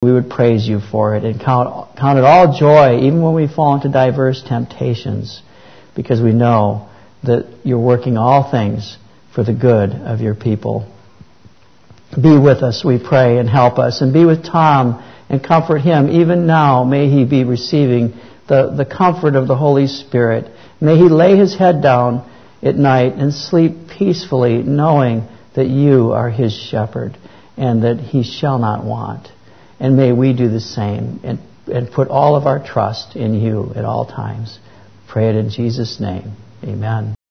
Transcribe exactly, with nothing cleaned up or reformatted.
we would praise you for it and count, count it all joy, even when we fall into diverse temptations, because we know that you're working all things for the good of your people. Be with us, we pray, and help us. And be with Tom and comfort him. Even now, may he be receiving the, the comfort of the Holy Spirit. May he lay his head down at night and sleep peacefully, knowing that you are his shepherd and that he shall not want. And may we do the same and, and put all of our trust in you at all times. Pray it in Jesus' name. Amen.